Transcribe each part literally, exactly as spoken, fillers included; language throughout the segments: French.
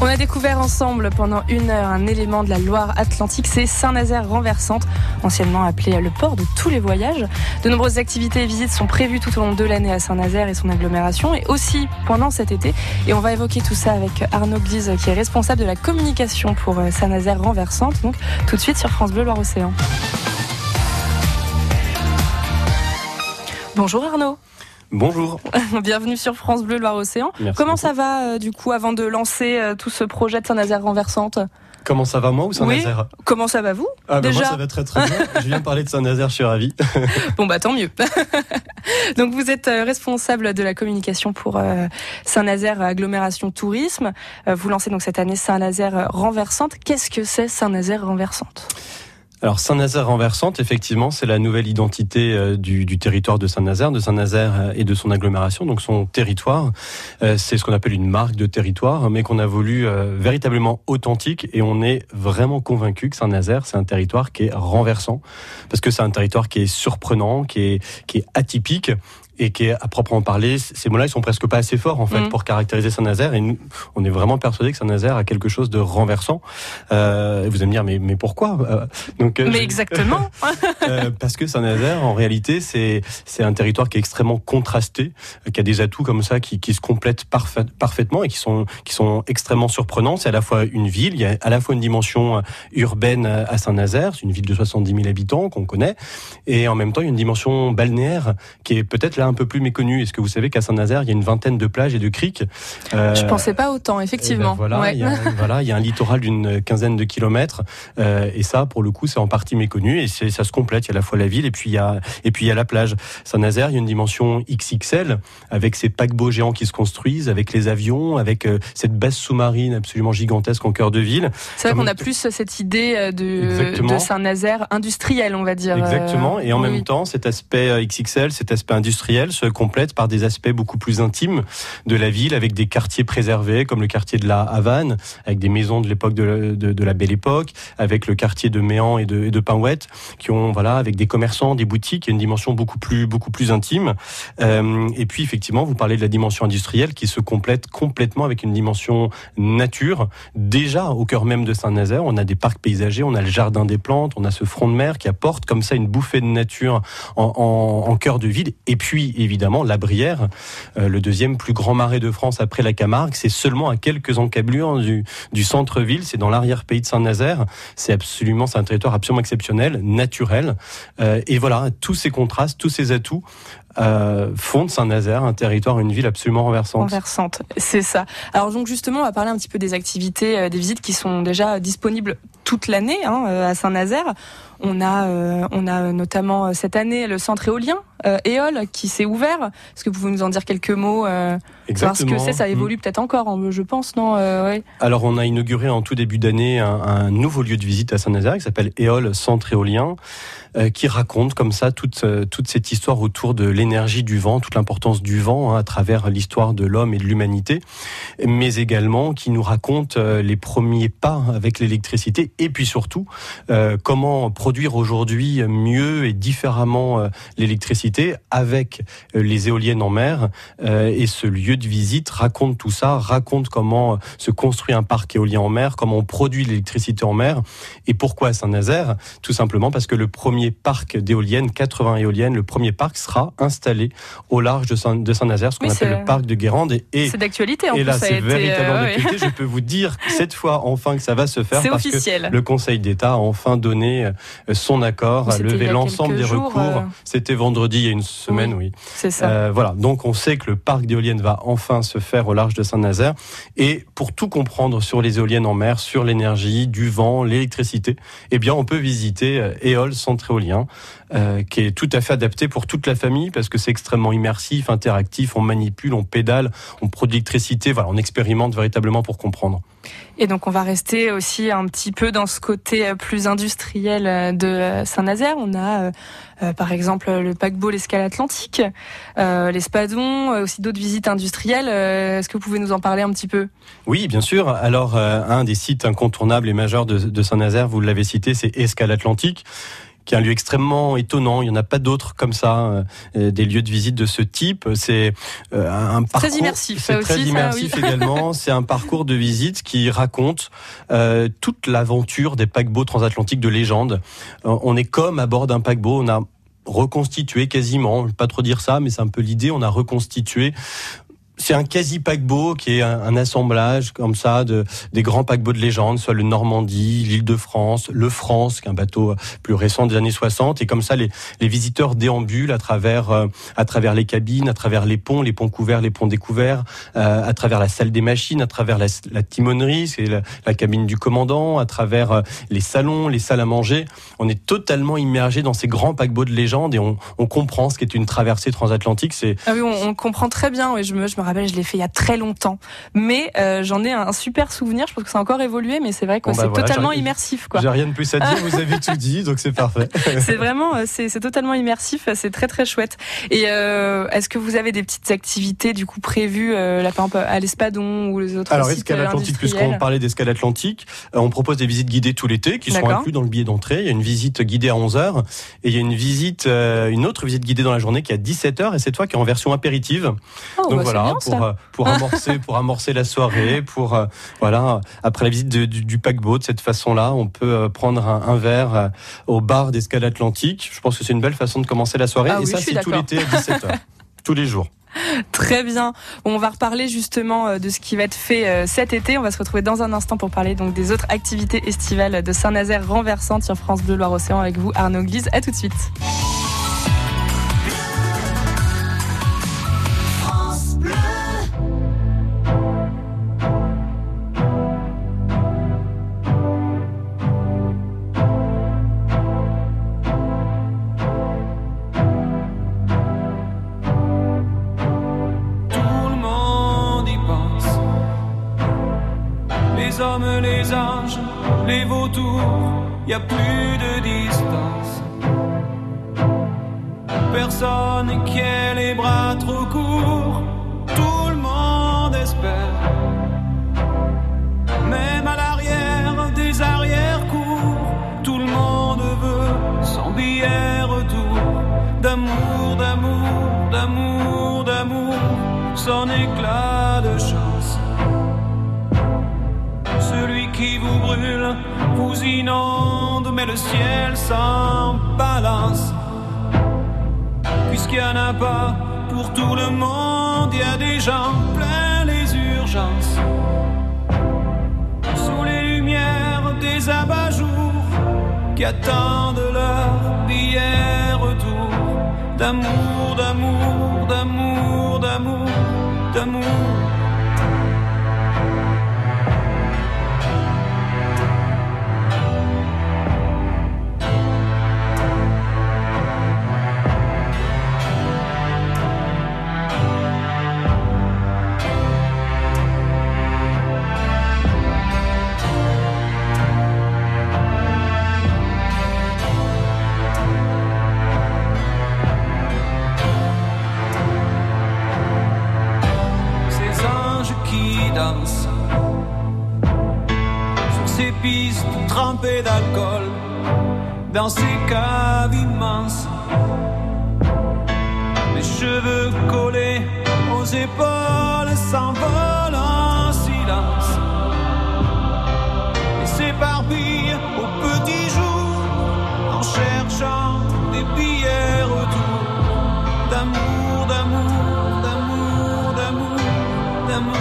On a découvert ensemble pendant une heure un élément de la Loire-Atlantique, c'est Saint-Nazaire renversante, anciennement appelé le port de tous les voyages. De nombreuses activités et visites sont prévues tout au long de l'année à Saint-Nazaire et son agglomération, et aussi pendant cet été. Et on va évoquer tout ça avec Arnaud Glise, qui est responsable de la communication pour Saint-Nazaire renversante, donc tout de suite sur France Bleu Loire-Océan. Bonjour Arnaud. Bonjour. Bienvenue sur France Bleu Loire-Océan. Merci Comment beaucoup. ça va euh, du coup avant de lancer euh, tout ce projet de Saint-Nazaire renversante ? Comment ça va moi ou Saint-Nazaire ? Oui. Comment ça va vous ? Ah ben déjà moi ça va très très bien. Je viens de parler de Saint-Nazaire, je suis ravi. Bon bah tant mieux. Donc vous êtes responsable de la communication pour euh, Saint-Nazaire Agglomération Tourisme. Euh, vous lancez donc cette année Saint-Nazaire renversante. Qu'est-ce que c'est Saint-Nazaire renversante ? Alors Saint-Nazaire renversante, effectivement, c'est la nouvelle identité euh, du, du territoire de Saint-Nazaire, de Saint-Nazaire et de son agglomération, donc son territoire. Euh, c'est ce qu'on appelle une marque de territoire, mais qu'on a voulu euh, véritablement authentique, et on est vraiment convaincu que Saint-Nazaire, c'est un territoire qui est renversant, parce que c'est un territoire qui est surprenant, qui est, qui est atypique, et qui est, à proprement parler, ces mots-là, ils sont presque pas assez forts, en fait, mmh. pour caractériser Saint-Nazaire. Et nous, on est vraiment persuadés que Saint-Nazaire a quelque chose de renversant. Euh, vous allez me dire, mais, mais pourquoi euh, donc, Mais je, exactement euh, Parce que Saint-Nazaire, en réalité, c'est, c'est un territoire qui est extrêmement contrasté, qui a des atouts comme ça, qui, qui se complètent parfait, parfaitement et qui sont, qui sont extrêmement surprenants. C'est à la fois une ville, il y a à la fois une dimension urbaine à Saint-Nazaire, c'est une ville de soixante-dix mille habitants qu'on connaît, et en même temps, il y a une dimension balnéaire qui est peut-être là un peu plus méconnu. Est-ce que vous savez qu'à Saint-Nazaire, il y a une vingtaine de plages et de criques ? euh, Je pensais pas autant, effectivement. Ben voilà, ouais. il y a, voilà, il y a un littoral d'une quinzaine de kilomètres, euh, et ça, pour le coup, c'est en partie méconnu, et c'est, ça se complète. Il y a à la fois la ville, et puis il y a, et puis il y a la plage. Saint-Nazaire, il y a une dimension X X L, avec ces paquebots géants qui se construisent, avec les avions, avec euh, cette base sous-marine absolument gigantesque en cœur de ville. C'est vrai Comme qu'on a plus cette idée de, de Saint-Nazaire industriel, on va dire. Exactement, et en oui. même temps, cet aspect X X L, cet aspect industriel, se complète par des aspects beaucoup plus intimes de la ville, avec des quartiers préservés, comme le quartier de la Havane, avec des maisons de l'époque de la, de, de la Belle Époque, avec le quartier de Méan et de, et de Pinouette, qui ont, voilà, avec des commerçants, des boutiques, il y a une dimension beaucoup plus, beaucoup plus intime. Euh, et puis, effectivement, vous parlez de la dimension industrielle qui se complète complètement avec une dimension nature. Déjà, au cœur même de Saint-Nazaire, on a des parcs paysagers, on a le jardin des plantes, on a ce front de mer qui apporte comme ça une bouffée de nature en, en, en cœur de ville. Et puis, évidemment, la Brière, euh, le deuxième plus grand marais de France après la Camargue, c'est seulement à quelques encablures du, du centre-ville, c'est dans l'arrière-pays de Saint-Nazaire. C'est absolument, c'est un territoire absolument exceptionnel, naturel. Euh, et voilà, tous ces contrastes, tous ces atouts Euh, font de Saint-Nazaire un territoire, une ville absolument renversante. Renversante, c'est ça. Alors donc justement, on va parler un petit peu des activités, euh, des visites qui sont déjà disponibles toute l'année hein, euh, à Saint-Nazaire. On a, euh, on a notamment euh, cette année le centre éolien euh, Éole qui s'est ouvert. Est-ce que vous pouvez nous en dire quelques mots euh, Exactement. Savoir ce que c'est, ça évolue mmh. peut-être encore, je pense, non euh, ouais. Alors on a inauguré en tout début d'année un, un nouveau lieu de visite à Saint-Nazaire qui s'appelle Éole Centre Éolien, euh, qui raconte comme ça toute, euh, toute cette histoire autour de l'énergie du vent, toute l'importance du vent hein, à travers l'histoire de l'homme et de l'humanité, mais également qui nous raconte euh, les premiers pas avec l'électricité, et puis surtout euh, comment produire aujourd'hui mieux et différemment euh, l'électricité avec euh, les éoliennes en mer. Euh, et ce lieu de visite raconte tout ça, raconte comment se construit un parc éolien en mer, comment on produit l'électricité en mer, et pourquoi à Saint-Nazaire ? Tout simplement parce que le premier parc d'éoliennes, quatre-vingts éoliennes, le premier parc sera installé au large de, Saint- de Saint-Nazaire, ce qu'on oui, appelle c'est... le parc de Guérande. Et, et, c'est d'actualité en et plus. là, ça c'est a été, véritablement euh, d'actualité. ouais. Je peux vous dire cette fois enfin que ça va se faire, c'est parce officiel. que le Conseil d'État a enfin donné son accord, a levé l'ensemble des jours, recours. Euh... C'était vendredi, il y a une semaine, oui. oui. C'est ça. Euh, voilà, donc on sait que le parc d'éoliennes va enfin se faire au large de Saint-Nazaire. Et pour tout comprendre sur les éoliennes en mer, sur l'énergie, du vent, l'électricité, eh bien on peut visiter euh, Éole Centre Éolien, euh, qui est tout à fait adapté pour toute la famille, parce que c'est extrêmement immersif, interactif, on manipule, on pédale, on produit l'électricité, voilà, on expérimente véritablement pour comprendre. Et donc on va rester aussi un petit peu dans ce côté plus industriel de Saint-Nazaire. On a euh, par exemple le paquebot l'Escale Atlantique, euh, les Spadons, aussi d'autres visites industrielles. Euh, est-ce que vous pouvez nous en parler un petit peu ? Oui, bien sûr. Alors euh, un des sites incontournables et majeurs de, de Saint-Nazaire, vous l'avez cité, c'est Escale Atlantique, qui est un lieu extrêmement étonnant. Il n'y en a pas d'autres comme ça, euh, des lieux de visite de ce type. C'est euh, un parcours très immersif. C'est très aussi, immersif ça, oui. également. C'est un parcours de visite qui raconte euh, toute l'aventure des paquebots transatlantiques de légende. Euh, on est comme à bord d'un paquebot. On a reconstitué quasiment, pas trop dire ça, mais c'est un peu l'idée. On a reconstitué. C'est un quasi-paquebot qui est un, un assemblage comme ça de des grands paquebots de légende, soit le Normandie, l'Île-de-France, le France, qui est un bateau plus récent des années soixante. Et comme ça, les, les visiteurs déambulent à travers euh, à travers les cabines, à travers les ponts, les ponts couverts, les ponts découverts, euh, à travers la salle des machines, à travers la, la timonerie, c'est la, la cabine du commandant, à travers euh, les salons, les salles à manger. On est totalement immergé dans ces grands paquebots de légende et on, on comprend ce qu'est une traversée transatlantique. C'est ah oui, on, on comprend très bien. Oui, je me je me rappelle, je l'ai fait il y a très longtemps, mais euh, j'en ai un super souvenir. Je pense que ça a encore évolué, mais c'est vrai que bon, bah c'est voilà, totalement immersif, quoi. J'ai rien de plus à dire. Vous avez tout dit, donc c'est parfait. C'est vraiment, c'est, c'est totalement immersif. C'est très très chouette. Et euh, est-ce que vous avez des petites activités du coup prévues, euh, là, par exemple à l'Espadon ou les autres Alors, sites Escale Atlantique, puisqu'on parlait d'Escale Atlantique, euh, on propose des visites guidées tout l'été qui D'accord. sont inclus dans le billet d'entrée. Il y a une visite guidée à onze heures et il y a une visite, euh, une autre visite guidée dans la journée qui est à dix-sept heures et cette fois qui est en version apéritive. Oh, donc bah, voilà. Bien, pour, pour amorcer pour amorcer la soirée, pour euh, voilà, après la visite de, du, du paquebot, de cette façon-là, on peut euh, prendre un, un verre euh, au bar d'Escale Atlantique. Je pense que c'est une belle façon de commencer la soirée. Ah, et oui, ça, c'est d'accord. tout l'été à dix-sept heures, tous les jours. Très bien. On va reparler justement de ce qui va être fait cet été. On va se retrouver dans un instant pour parler donc des autres activités estivales de Saint-Nazaire renversante sur France Bleu Loire-Océan avec vous, Arnaud Glise. À tout de suite. Les hommes, les anges, les vautours, y a plus de distance. Personne qui ait les bras trop courts, tout le monde espère. Même à l'arrière des arrière-cours, tout le monde veut son billet retour. D'amour, d'amour, d'amour, d'amour, son éclat de chance. Celui qui vous brûle, vous inonde, mais le ciel s'en balance. Puisqu'il n'y en a pas pour tout le monde, il y a des gens plein les urgences. Sous les lumières des abat-jours qui attendent leur billet retour. D'amour, d'amour, d'amour, d'amour, d'amour. Sur ces pistes trempées d'alcool, dans ces caves immenses, les cheveux collés aux épaules s'envolent en silence et s'éparpillent au petit jour en cherchant des billets retour. D'amour, d'amour, d'amour, d'amour, d'amour.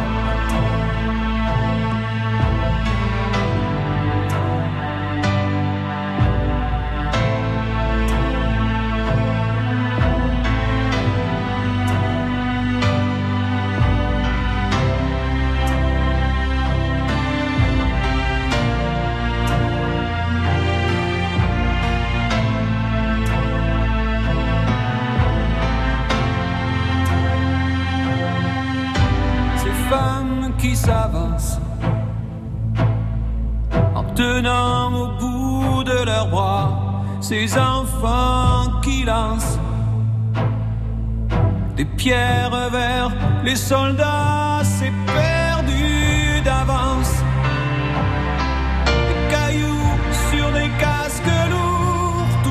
Qui s'avancent en tenant au bout de leurs bras ces enfants qui lancent des pierres vers les soldats, c'est perdu d'avance. Des cailloux sur des casques lourds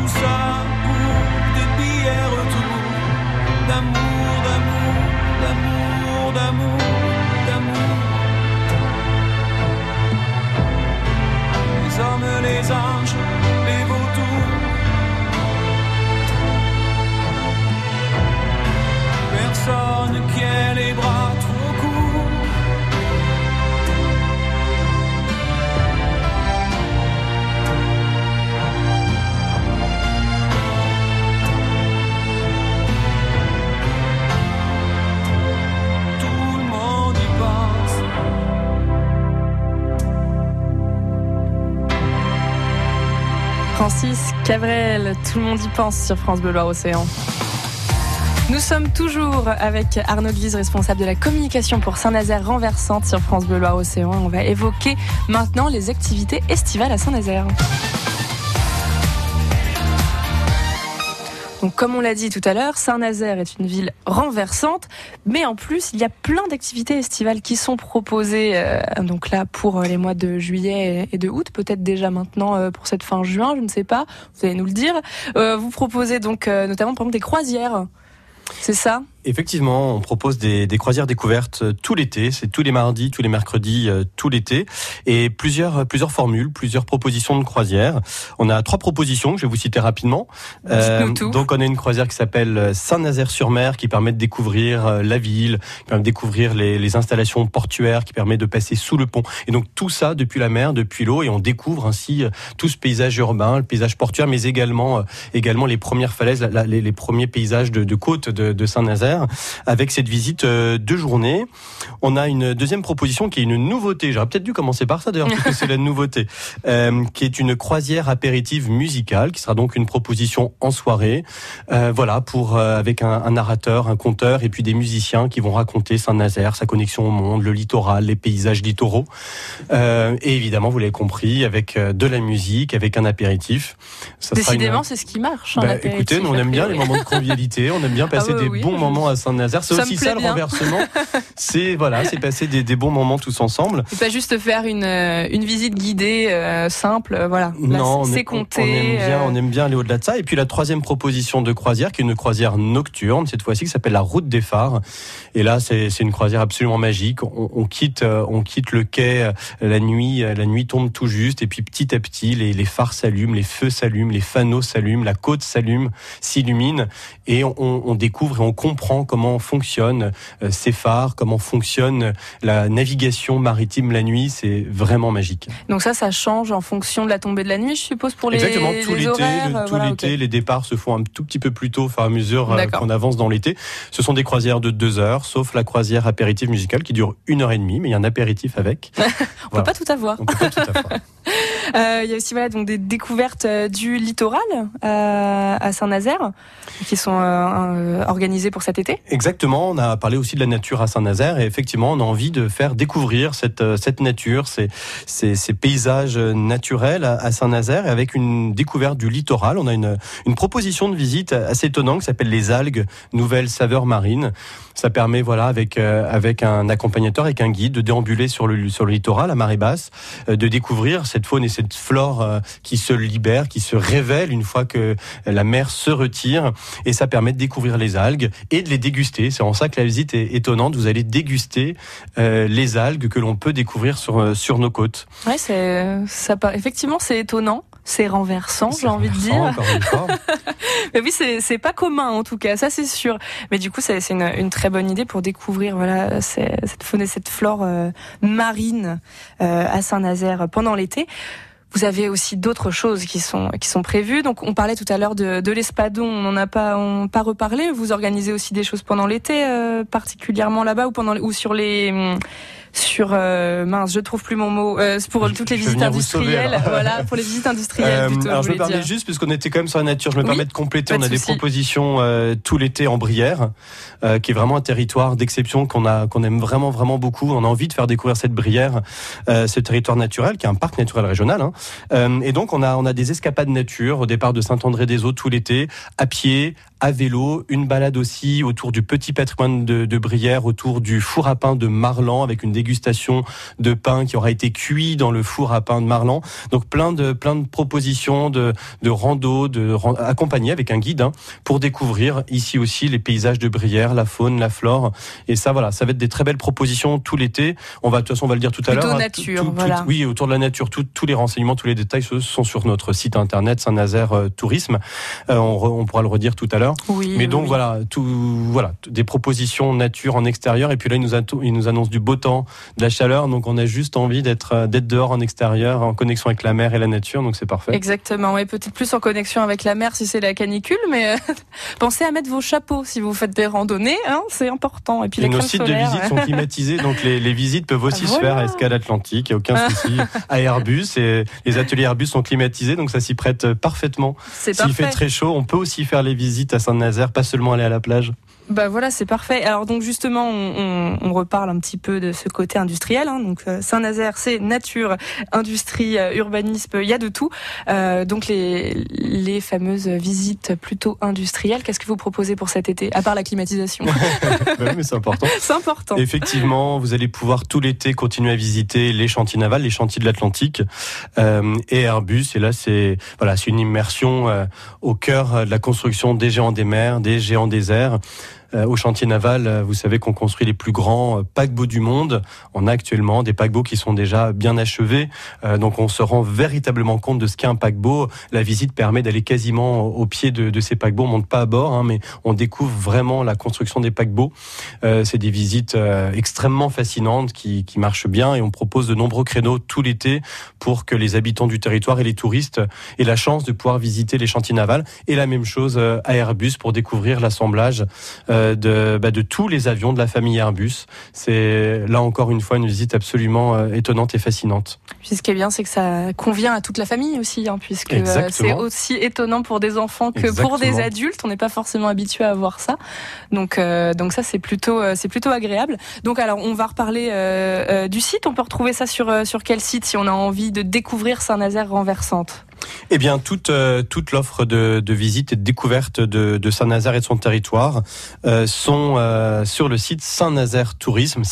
Francis Cabrel, tout le monde y pense sur France Bleu Loire-Océan. Nous sommes toujours avec Arnaud Guise, responsable de la communication pour Saint-Nazaire Renversante sur France Bleu Loire-Océan. On va évoquer maintenant les activités estivales à Saint-Nazaire. Donc, comme on l'a dit tout à l'heure, Saint-Nazaire est une ville renversante, mais en plus, il y a plein d'activités estivales qui sont proposées euh, donc là pour les mois de juillet et de août, peut-être déjà maintenant euh, pour cette fin juin, je ne sais pas, vous allez nous le dire. Euh, vous proposez donc euh, notamment par exemple des croisières, c'est ça ? Effectivement, on propose des, des croisières découvertes tout l'été. C'est tous les mardis, tous les mercredis, euh, tout l'été. Et plusieurs, plusieurs formules, plusieurs propositions de croisières. On a trois propositions que je vais vous citer rapidement. Euh, donc, on a une croisière qui s'appelle Saint-Nazaire-sur-Mer, qui permet de découvrir euh, la ville, qui permet de découvrir les, les installations portuaires, qui permet de passer sous le pont. Et donc, tout ça depuis la mer, depuis l'eau. Et on découvre ainsi euh, tout ce paysage urbain, le paysage portuaire, mais également, euh, également les premières falaises, la, la, les, les premiers paysages de, de côte de, de Saint-Nazaire. Avec cette visite euh, de journée. On a une deuxième proposition qui est une nouveauté. J'aurais peut-être dû commencer par ça d'ailleurs, parce que c'est la nouveauté. Euh, qui est une croisière apéritive musicale, qui sera donc une proposition en soirée. Euh, voilà, pour euh, avec un, un narrateur, un conteur, et puis des musiciens qui vont raconter Saint-Nazaire, sa connexion au monde, le littoral, les paysages littoraux. Euh, et évidemment, vous l'avez compris, avec euh, de la musique, avec un apéritif. Ça Décidément, une... c'est ce qui marche. Bah, écoutez, nous on aime bien les moments de convivialité, on aime bien passer ah bah, des oui. bons moments à Saint-Nazaire. C'est ça aussi ça le bien. renversement. C'est voilà, c'est passer des, des bons moments tous ensemble. C'est pas juste faire une une visite guidée euh, simple, euh, voilà. Là, non, c'est on, compté. On aime bien, euh... on aime bien aller au-delà de ça. Et puis la troisième proposition de croisière, qui est une croisière nocturne cette fois-ci, qui s'appelle la Route des Phares. Et là, c'est c'est une croisière absolument magique. On, on quitte euh, on quitte le quai euh, la nuit, euh, la nuit tombe tout juste, et puis petit à petit, les les phares s'allument, les feux s'allument, les fanaux s'allument, la côte s'allume, s'illumine, et on, on, on découvre et on comprend comment fonctionnent euh, ces phares, comment fonctionne la navigation maritime la nuit. C'est vraiment magique. Donc ça, ça change en fonction de la tombée de la nuit, je suppose, pour les Exactement, tout les l'été, horaires, le, tout voilà, l'été, okay. Les départs se font un tout petit peu plus tôt au fur et à mesure euh, qu'on avance dans l'été. Ce sont des croisières de deux heures, sauf la croisière apéritif musicale qui dure une heure et demie, mais il y a un apéritif avec. On voilà. peut pas tout avoir. On peut pas tout avoir. Euh, il y a aussi voilà, donc des découvertes du littoral euh, à Saint-Nazaire qui sont euh, organisées pour cet été. Exactement, on a parlé aussi de la nature à Saint-Nazaire, et effectivement on a envie de faire découvrir cette, cette nature, ces, ces, ces paysages naturels à, à Saint-Nazaire, et avec une découverte du littoral. On a une, une proposition de visite assez étonnante qui s'appelle les algues, nouvelles saveurs marines. Ça permet, voilà, avec euh, avec un accompagnateur, avec un guide, de déambuler sur le sur le littoral à marée basse, euh, de découvrir cette faune et cette flore euh, qui se libère, qui se révèle une fois que la mer se retire, et ça permet de découvrir les algues et de les déguster. C'est en ça que la visite est étonnante. Vous allez déguster euh, les algues que l'on peut découvrir sur sur nos côtes. Ouais, c'est ça. Effectivement, c'est étonnant. C'est renversant, c'est j'ai envie de dire. Encore une fois. Mais oui, c'est, c'est pas commun en tout cas, ça c'est sûr. Mais du coup, c'est, c'est une, une très bonne idée pour découvrir voilà cette faune et cette flore euh, marine euh, à Saint-Nazaire pendant l'été. Vous avez aussi d'autres choses qui sont qui sont prévues. Donc, on parlait tout à l'heure de, de l'Espadon. On n'en a pas on pas reparlé. Vous organisez aussi des choses pendant l'été, euh, particulièrement là-bas, ou pendant ou sur les hum, sur euh, mince, je trouve plus mon mot euh, pour je, toutes les visites industrielles. Sauver, voilà, pour les visites industrielles. Euh, plutôt, alors je me permets dire. juste, puisqu'on était quand même sur la nature, je me oui, permets de compléter. On a des propositions euh, tout l'été en Brière, euh, qui est vraiment un territoire d'exception qu'on a qu'on aime vraiment vraiment beaucoup. On a envie de faire découvrir cette Brière, euh, ce territoire naturel, qui est un parc naturel régional. Hein. Euh, et donc on a on a des escapades nature au départ de Saint-André-des-Eaux tout l'été, à pied, à vélo, une balade aussi autour du petit patrimoine de, de Brière, autour du four à pain de Marlan, avec une dégustation de pain qui aura été cuit dans le four à pain de Marlan. Donc plein de plein de propositions de de rando, de accompagnées avec un guide, hein, pour découvrir ici aussi les paysages de Brière, la faune, la flore. Et ça, voilà, ça va être des très belles propositions tout l'été. On va de toute façon, on va le dire tout à l'heure. Plutôt nature, tout, tout, voilà. Tout, oui, autour de la nature. Tout, tous les renseignements, tous les détails sont sur notre site internet Saint-Nazaire euh, Tourisme. Euh, on, re, on pourra le redire tout à l'heure. Oui, Mais donc oui. voilà, tout, voilà, des propositions nature en extérieur. Et puis là, il nous, a, il nous annonce du beau temps de la chaleur, donc on a juste envie d'être, d'être dehors en extérieur, en connexion avec la mer et la nature, donc c'est parfait. Exactement, et peut-être plus en connexion avec la mer si c'est la canicule, mais pensez à mettre vos chapeaux si vous faites des randonnées, hein, c'est important. Et puis et les nos crèmes sites solaires. de visite sont climatisés, donc les, les visites peuvent aussi Voilà. se faire à Escale Atlantique, il n'y a aucun souci, à Airbus, et les ateliers Airbus sont climatisés, donc ça s'y prête parfaitement. C'est S'il parfait. fait très chaud, on peut aussi faire les visites à Saint-Nazaire, pas seulement aller à la plage. Bah voilà, c'est parfait. Alors donc justement, on, on, on reparle un petit peu de ce côté industriel. Hein. Donc euh, Saint-Nazaire, c'est nature, industrie, euh, urbanisme, il y a de tout. Euh, donc les les fameuses visites plutôt industrielles. Qu'est-ce que vous proposez pour cet été, à part la climatisation? Oui, mais c'est important. C'est important. Effectivement, vous allez pouvoir tout l'été continuer à visiter les chantiers navals, les chantiers de l'Atlantique euh, et Airbus. Et là, c'est voilà, c'est une immersion euh, au cœur de la construction des géants des mers, des géants des airs. Euh, au chantier naval, euh, vous savez qu'on construit les plus grands euh, paquebots du monde. On a actuellement des paquebots qui sont déjà bien achevés. Euh, donc on se rend véritablement compte de ce qu'est un paquebot. La visite permet d'aller quasiment au pied de, de ces paquebots. On monte pas à bord, hein, mais on découvre vraiment la construction des paquebots. Euh, c'est des visites euh, extrêmement fascinantes qui, qui marchent bien, et on propose de nombreux créneaux tout l'été pour que les habitants du territoire et les touristes aient la chance de pouvoir visiter les chantiers navals. Et la même chose euh, à Airbus pour découvrir l'assemblage euh, De, bah, de tous les avions de la famille Airbus. C'est là encore une fois une visite absolument euh, étonnante et fascinante. Puis ce qui est bien, c'est que ça convient à toute la famille aussi, hein, puisque euh, c'est aussi étonnant pour des enfants que Exactement. pour des adultes. On n'est pas forcément habitué à voir ça. Donc, euh, donc ça, c'est plutôt, euh, c'est plutôt agréable. Donc alors, on va reparler euh, euh, du site. On peut retrouver ça sur, euh, sur quel site si on a envie de découvrir Saint-Nazaire renversante? Eh bien, toute euh, toute l'offre de, de visite et de découverte de, de Saint-Nazaire et de son territoire euh, sont euh, sur le site Saint-Nazaire Tourisme,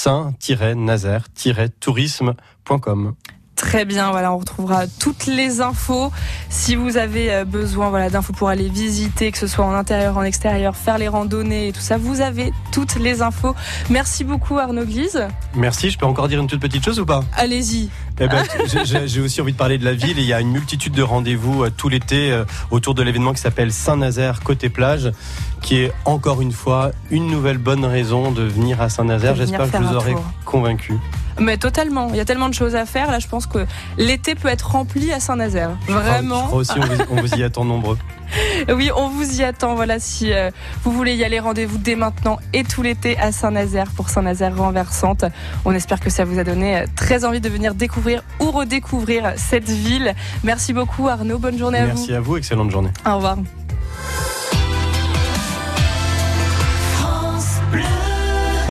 saint-nazaire-tourisme point com. Très bien, voilà, on retrouvera toutes les infos. Si vous avez besoin, voilà, d'infos pour aller visiter, que ce soit en intérieur, en extérieur, faire les randonnées et tout ça, vous avez toutes les infos. Merci beaucoup Arnaud Glise. Merci, je peux encore dire une toute petite chose ou pas? Allez-y. Eh ben, j'ai, j'ai aussi envie de parler de la ville, et il y a une multitude de rendez-vous euh, tout l'été euh, autour de l'événement qui s'appelle Saint-Nazaire Côté Plage, qui est encore une fois une nouvelle bonne raison de venir à Saint-Nazaire. De J'espère que je vous aurai convaincu. Mais totalement, il y a tellement de choses à faire. Là, je pense que l'été peut être rempli à Saint-Nazaire. Vraiment. Je crois aussi, on vous, on vous y attend nombreux. Oui, on vous y attend. Voilà, si euh, vous voulez y aller, rendez-vous dès maintenant et tout l'été à Saint-Nazaire pour Saint-Nazaire renversante. On espère que ça vous a donné très envie de venir découvrir ou redécouvrir cette ville. Merci beaucoup Arnaud, bonne journée à vous. Merci à vous, excellente journée. Au revoir.